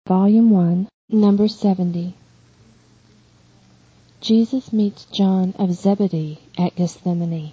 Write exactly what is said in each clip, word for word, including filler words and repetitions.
Volume one, Number seventy. Jesus meets John of Zebedee at Gethsemane.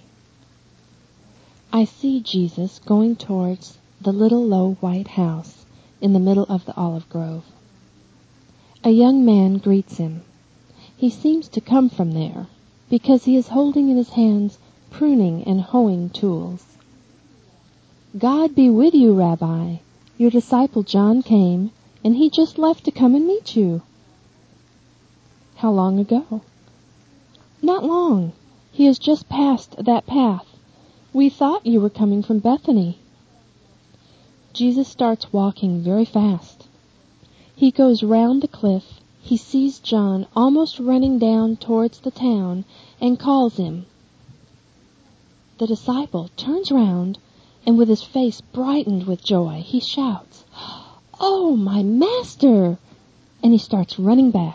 I see Jesus going towards the little low white house in the middle of the olive grove. A young man greets him. He seems to come from there, because he is holding in his hands pruning and hoeing tools. "God be with you, Rabbi. Your disciple John came, and he just left to come and meet you." "How long ago?" "Not long. He has just passed that path. We thought you were coming from Bethany." Jesus starts walking very fast. He goes round the cliff. He sees John almost running down towards the town and calls him. The disciple turns round, and with his face brightened with joy, he shouts, "Oh, my master!" And he starts running back.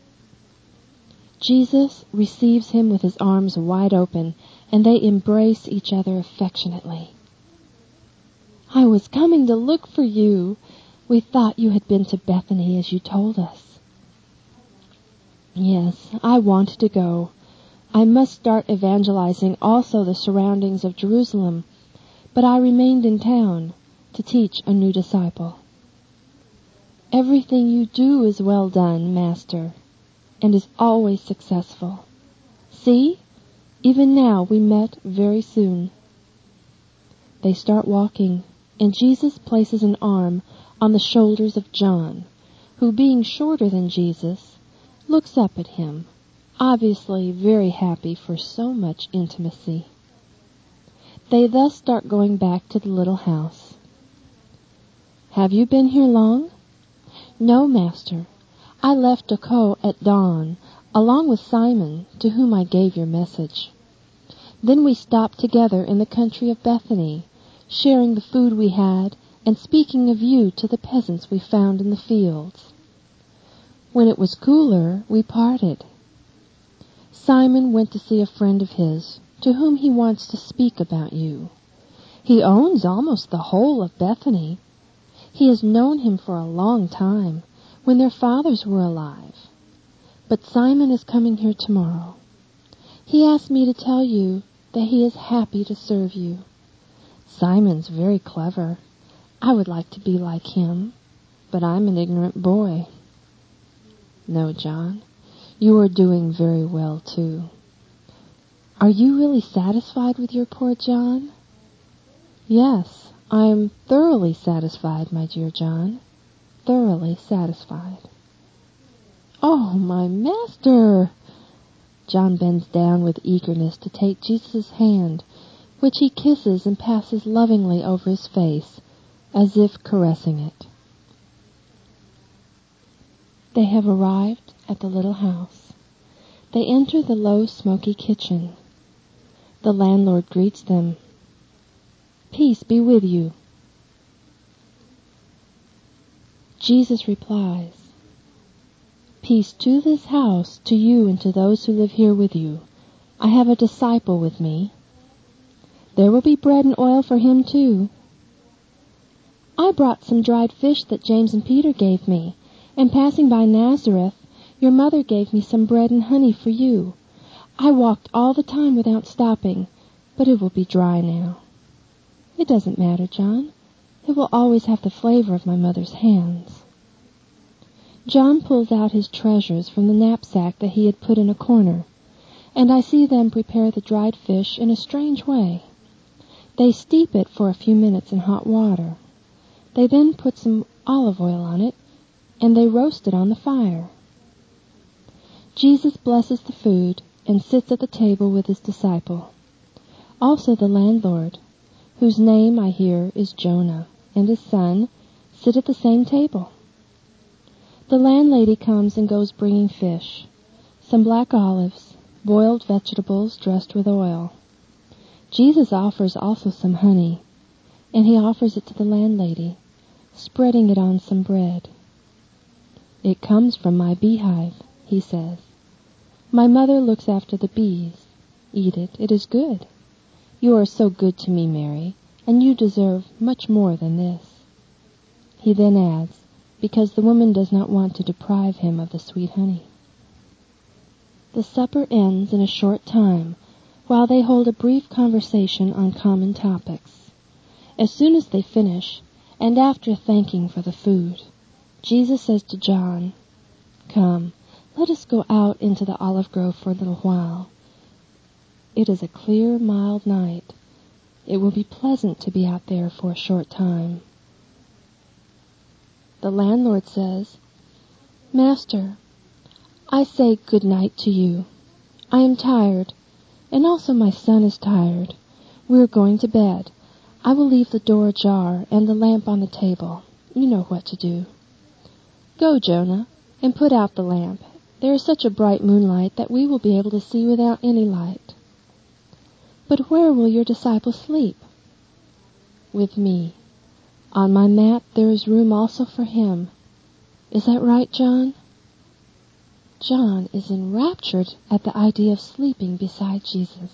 Jesus receives him with his arms wide open, and they embrace each other affectionately. "I was coming to look for you. We thought you had been to Bethany as you told us." "Yes, I wanted to go. I must start evangelizing also the surroundings of Jerusalem, but I remained in town to teach a new disciple." "Everything you do is well done, Master, and is always successful. See, even now we met very soon." They start walking, and Jesus places an arm on the shoulders of John, who, being shorter than Jesus, looks up at him, obviously very happy for so much intimacy. They thus start going back to the little house. "Have you been here long?" "No, Master. I left Oco at dawn, along with Simon, to whom I gave your message. Then we stopped together in the country of Bethany, sharing the food we had and speaking of you to the peasants we found in the fields. When it was cooler, we parted. Simon went to see a friend of his, to whom he wants to speak about you. He owns almost the whole of Bethany. He has known him for a long time, when their fathers were alive. But Simon is coming here tomorrow. He asked me to tell you that he is happy to serve you. Simon's very clever. I would like to be like him, but I'm an ignorant boy." "No, John, you are doing very well, too." "Are you really satisfied with your poor John?" "Yes, I am thoroughly satisfied, my dear John, thoroughly satisfied." "Oh, my master!" John bends down with eagerness to take Jesus' hand, which he kisses and passes lovingly over his face, as if caressing it. They have arrived at the little house. They enter the low, smoky kitchen. The landlord greets them. "Peace be with you." Jesus replies, "Peace to this house, to you and to those who live here with you. I have a disciple with me. There will be bread and oil for him too. I brought some dried fish that James and Peter gave me, and passing by Nazareth, your mother gave me some bread and honey for you. I walked all the time without stopping, but it will be dry now." "It doesn't matter, John. It will always have the flavor of my mother's hands." John pulls out his treasures from the knapsack that he had put in a corner, and I see them prepare the dried fish in a strange way. They steep it for a few minutes in hot water. They then put some olive oil on it, and they roast it on the fire. Jesus blesses the food and sits at the table with his disciple. Also the landlord, whose name, I hear, is Jonah, and his son, sit at the same table. The landlady comes and goes bringing fish, some black olives, boiled vegetables dressed with oil. Jesus offers also some honey, and he offers it to the landlady, spreading it on some bread. "It comes from my beehive," he says. "My mother looks after the bees. Eat it, it is good. You are so good to me, Mary, and you deserve much more than this." He then adds, because the woman does not want to deprive him of the sweet honey. The supper ends in a short time, while they hold a brief conversation on common topics. As soon as they finish, and after thanking for the food, Jesus says to John, "Come, let us go out into the olive grove for a little while. It is a clear, mild night. It will be pleasant to be out there for a short time." The landlord says, "Master, I say good night to you. I am tired, and also my son is tired. We are going to bed. I will leave the door ajar and the lamp on the table. You know what to do. Go, Jonah, and put out the lamp. There is such a bright moonlight that we will be able to see without any light." "But where will your disciple sleep?" "With me. On my mat there is room also for him. Is that right, John?" John is enraptured at the idea of sleeping beside Jesus.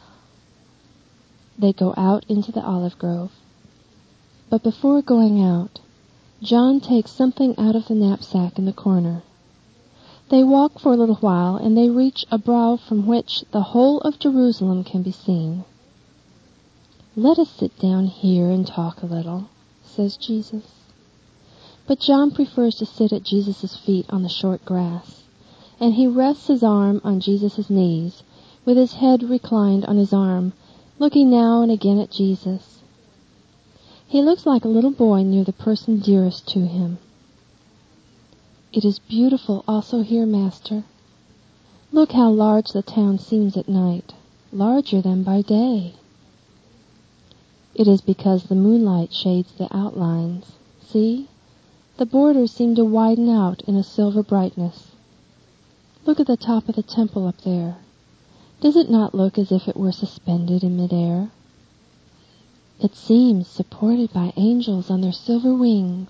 They go out into the olive grove. But before going out, John takes something out of the knapsack in the corner. They walk for a little while, and they reach a brow from which the whole of Jerusalem can be seen. "Let us sit down here and talk a little," says Jesus. But John prefers to sit at Jesus' feet on the short grass, and he rests his arm on Jesus' knees, with his head reclined on his arm, looking now and again at Jesus. He looks like a little boy near the person dearest to him. "It is beautiful also here, Master. Look how large the town seems at night, larger than by day." "It is because the moonlight shades the outlines. See, the borders seem to widen out in a silver brightness. Look at the top of the temple up there. Does it not look as if it were suspended in midair? It seems supported by angels on their silver wings."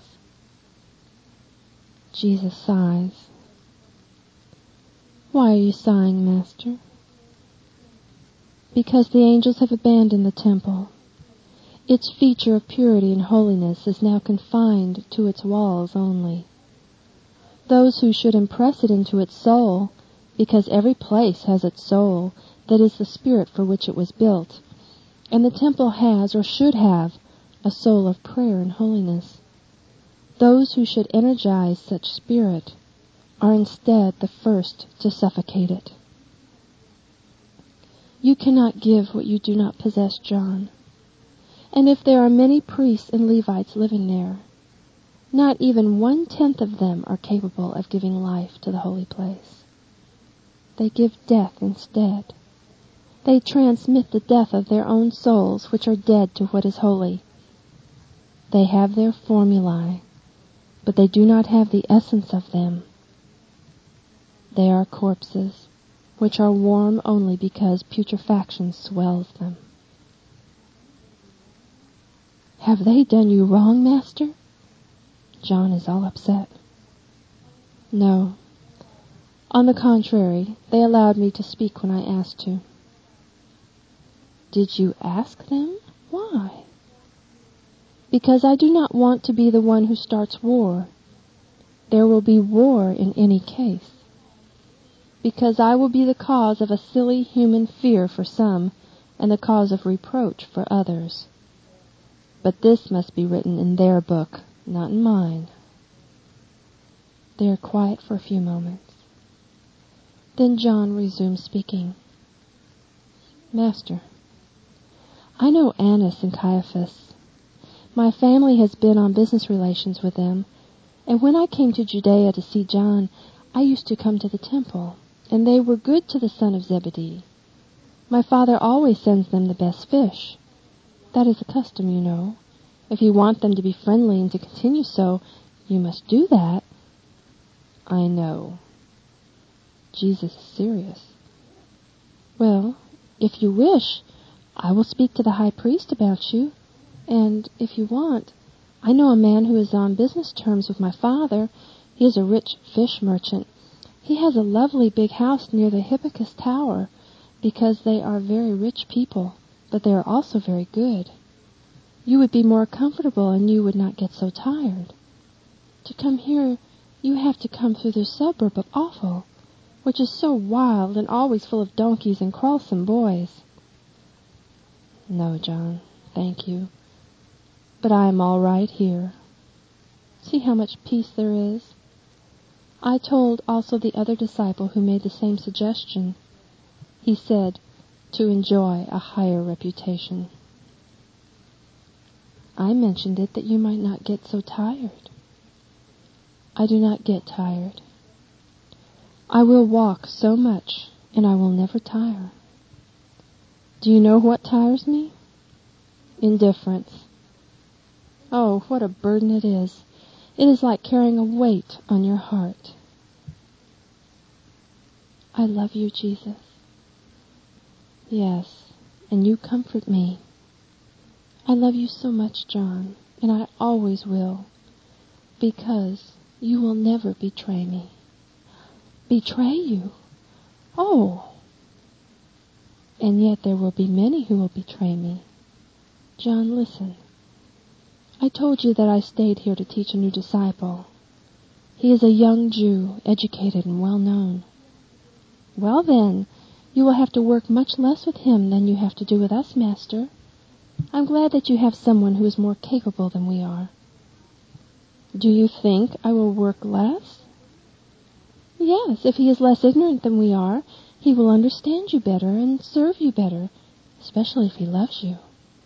Jesus sighs. "Why are you sighing, Master?" "Because the angels have abandoned the temple. Its feature of purity and holiness is now confined to its walls only. Those who should impress it into its soul, because every place has its soul, that is the spirit for which it was built, and the temple has, or should have, a soul of prayer and holiness. Those who should energize such spirit are instead the first to suffocate it. You cannot give what you do not possess, John. And if there are many priests and Levites living there, not even one-tenth of them are capable of giving life to the holy place. They give death instead. They transmit the death of their own souls, which are dead to what is holy. They have their formulae, but they do not have the essence of them. They are corpses, which are warm only because putrefaction swells them." "Have they done you wrong, Master?" John is all upset. "No. On the contrary, they allowed me to speak when I asked to." "Did you ask them? Why?" "Because I do not want to be the one who starts war. There will be war in any case. Because I will be the cause of a silly human fear for some, and the cause of reproach for others. But this must be written in their book, not in mine." They are quiet for a few moments. Then John resumes speaking. "Master, I know Annas and Caiaphas. My family has been on business relations with them, and when I came to Judea to see John, I used to come to the temple, and they were good to the son of Zebedee. My father always sends them the best fish. That is the custom, you know. If you want them to be friendly and to continue so, you must do that." "I know." Jesus is serious. "Well, if you wish, I will speak to the high priest about you, and, if you want, I know a man who is on business terms with my father. He is a rich fish merchant. He has a lovely big house near the Hippicus Tower, because they are very rich people, but they are also very good. You would be more comfortable, and you would not get so tired. To come here, you have to come through this suburb of Awful, which is so wild and always full of donkeys and quarrelsome boys. No, John, thank you. But I am all right here. See how much peace there is? I told also the other disciple who made the same suggestion. He said, to enjoy a higher reputation. I mentioned it that you might not get so tired. I do not get tired. I will walk so much, and I will never tire. Do you know what tires me? Indifference. Oh, what a burden it is. It is like carrying a weight on your heart. I love you, Jesus. Yes, and you comfort me. I love you so much, John, and I always will, because you will never betray me. Betray you? Oh! And yet there will be many who will betray me. John, listen. I told you that I stayed here to teach a new disciple. He is a young Jew, educated and well known. Well then, you will have to work much less with him than you have to do with us, Master. I'm glad that you have someone who is more capable than we are. Do you think I will work less? Yes, if he is less ignorant than we are, he will understand you better and serve you better, especially if he loves you.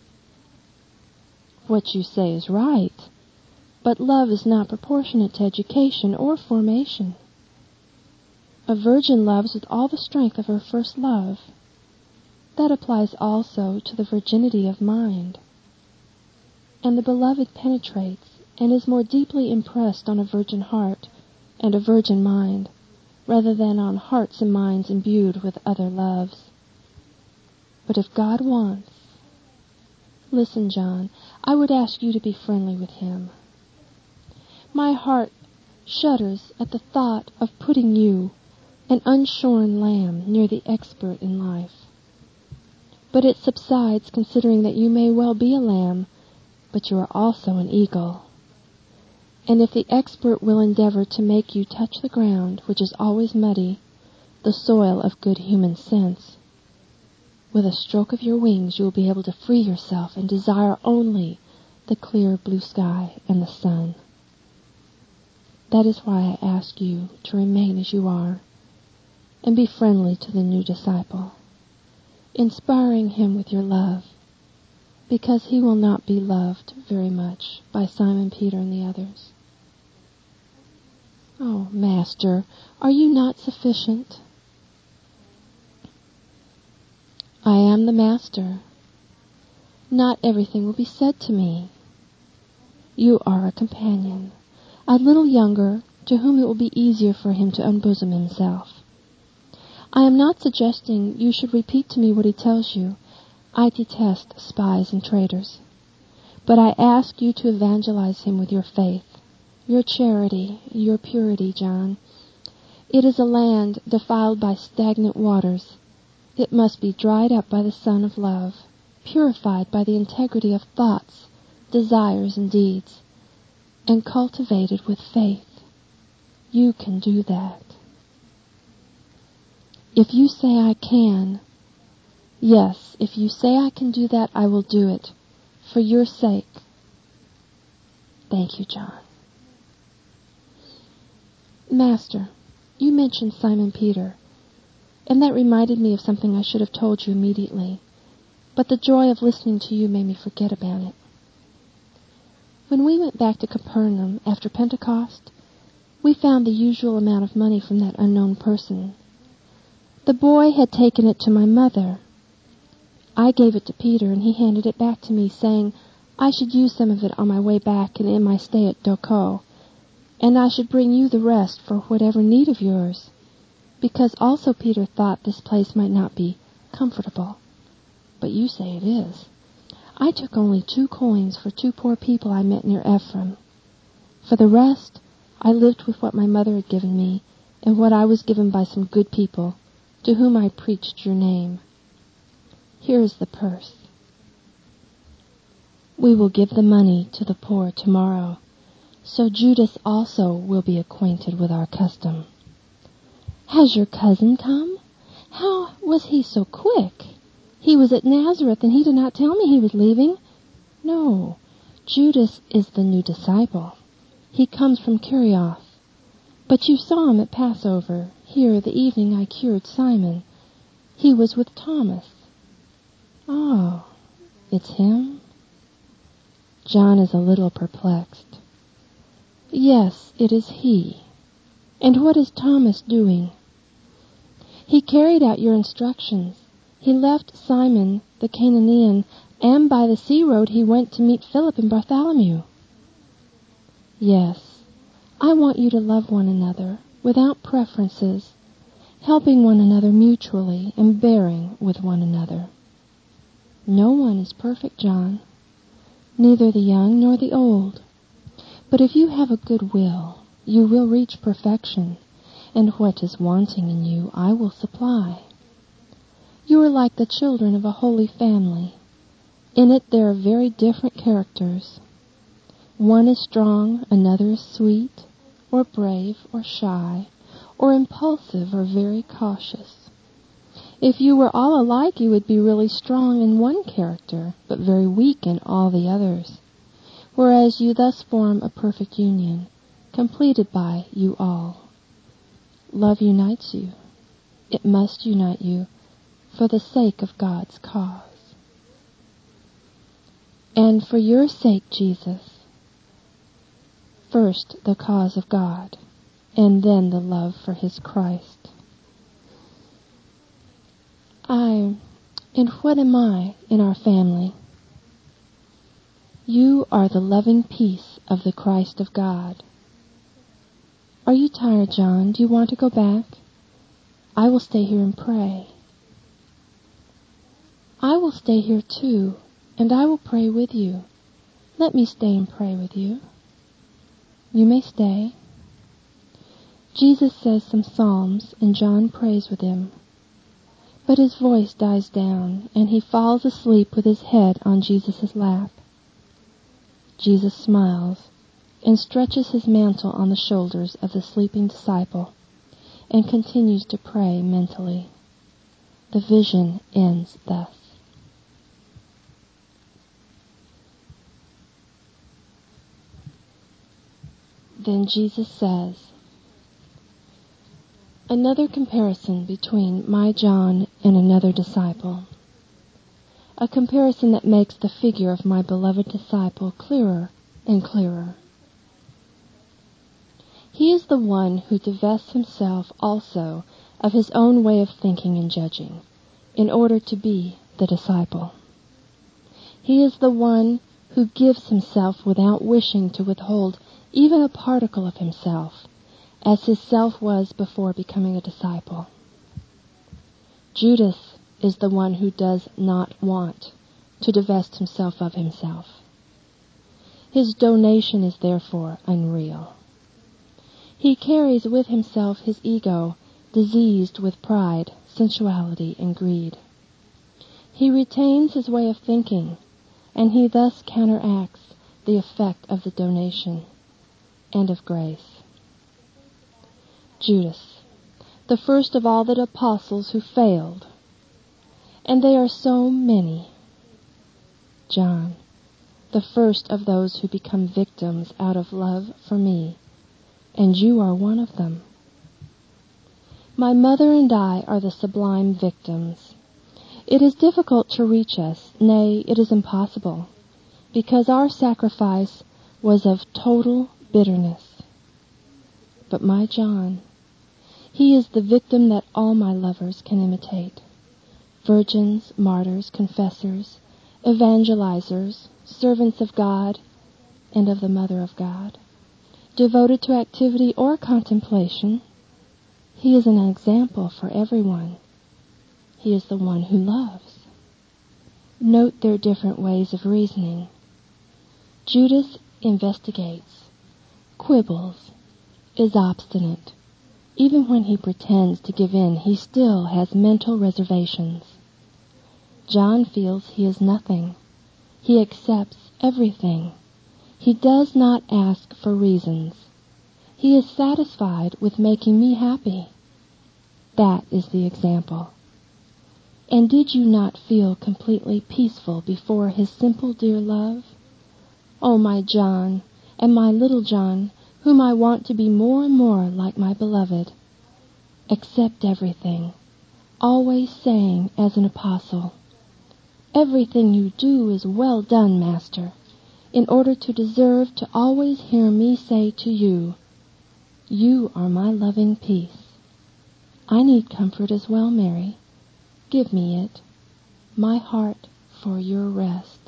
What you say is right, but love is not proportionate to education or formation. A virgin loves with all the strength of her first love. That applies also to the virginity of mind. And the beloved penetrates and is more deeply impressed on a virgin heart and a virgin mind, rather than on hearts and minds imbued with other loves. But if God wants... Listen, John, I would ask you to be friendly with him. My heart shudders at the thought of putting you, an unshorn lamb, near the expert in life. But it subsides considering that you may well be a lamb, but you are also an eagle. And if the expert will endeavor to make you touch the ground, which is always muddy, the soil of good human sense, with a stroke of your wings you will be able to free yourself and desire only the clear blue sky and the sun. That is why I ask you to remain as you are, and be friendly to the new disciple, inspiring him with your love, because he will not be loved very much by Simon Peter and the others. Oh, Master, are you not sufficient? I am the Master. Not everything will be said to me. You are a companion, a little younger, to whom it will be easier for him to unbosom himself. I am not suggesting you should repeat to me what he tells you. I detest spies and traitors. But I ask you to evangelize him with your faith, your charity, your purity, John. It is a land defiled by stagnant waters. It must be dried up by the sun of love, purified by the integrity of thoughts, desires, and deeds, and cultivated with faith. You can do that. If you say I can, yes, if you say I can do that, I will do it, for your sake. Thank you, John. Master, you mentioned Simon Peter, and that reminded me of something I should have told you immediately, but the joy of listening to you made me forget about it. When we went back to Capernaum after Pentecost, we found the usual amount of money from that unknown person. The boy had taken it to my mother. I gave it to Peter, and he handed it back to me, saying I should use some of it on my way back and in my stay at Doko, and I should bring you the rest for whatever need of yours, because also Peter thought this place might not be comfortable. But you say it is. I took only two coins for two poor people I met near Ephraim. For the rest, I lived with what my mother had given me, and what I was given by some good people, to whom I preached your name. Here is the purse. We will give the money to the poor tomorrow, So Judas also will be acquainted with our custom. Has your cousin come? How was he so quick? He was at Nazareth, and he did not tell me he was leaving. No, Judas is the new disciple. He comes from Kerioth. But you saw him at Passover, here the evening I cured Simon. He was with Thomas. Oh, it's him? John is a little perplexed. Yes, it is he. And what is Thomas doing? He carried out your instructions. He left Simon the Canaanian, and by the sea road he went to meet Philip and Bartholomew. Yes, I want you to love one another without preferences, helping one another mutually and bearing with one another. No one is perfect, John, neither the young nor the old. But if you have a good will, you will reach perfection, and what is wanting in you I will supply. You are like the children of a holy family. In it there are very different characters. One is strong, another is sweet, or brave, or shy, or impulsive, or very cautious. If you were all alike, you would be really strong in one character, but very weak in all the others, whereas you thus form a perfect union, completed by you all. Love unites you. It must unite you for the sake of God's cause. And for your sake, Jesus, first the cause of God, and then the love for his Christ. I, and what am I in our family? You are the loving peace of the Christ of God. Are you tired, John? Do you want to go back? I will stay here and pray. I will stay here too, and I will pray with you. Let me stay and pray with you. You may stay. Jesus says some psalms, and John prays with him. But his voice dies down, and he falls asleep with his head on Jesus' lap. Jesus smiles and stretches his mantle on the shoulders of the sleeping disciple and continues to pray mentally. The vision ends thus. Then Jesus says, another comparison between my John and another disciple. A comparison that makes the figure of my beloved disciple clearer and clearer. He is the one who divests himself also of his own way of thinking and judging, in order to be the disciple. He is the one who gives himself without wishing to withhold even a particle of himself, as his self was before becoming a disciple. Judas is the one who does not want to divest himself of himself. His donation is therefore unreal. He carries with himself his ego, diseased with pride, sensuality, and greed. He retains his way of thinking, and he thus counteracts the effect of the donation and of grace. Judas, the first of all the apostles who failed, and they are so many. John, the first of those who become victims out of love for me, and you are one of them. My mother and I are the sublime victims. It is difficult to reach us, nay, it is impossible, because our sacrifice was of total bitterness. But my John, he is the victim that all my lovers can imitate. Virgins, martyrs, confessors, evangelizers, servants of God and of the Mother of God, devoted to activity or contemplation, he is an example for everyone. He is the one who loves. Note their different ways of reasoning. Judas investigates, quibbles, is obstinate. Even when he pretends to give in, he still has mental reservations. John feels he is nothing. He accepts everything. He does not ask for reasons. He is satisfied with making me happy. That is the example. And did you not feel completely peaceful before his simple dear love? Oh, my John, and my little John, whom I want to be more and more like my beloved. Accept everything, always saying as an apostle, "Everything you do is well done, Master," in order to deserve to always hear me say to you, "You are my loving peace." I need comfort as well, Mary. Give me it, my heart for your rest.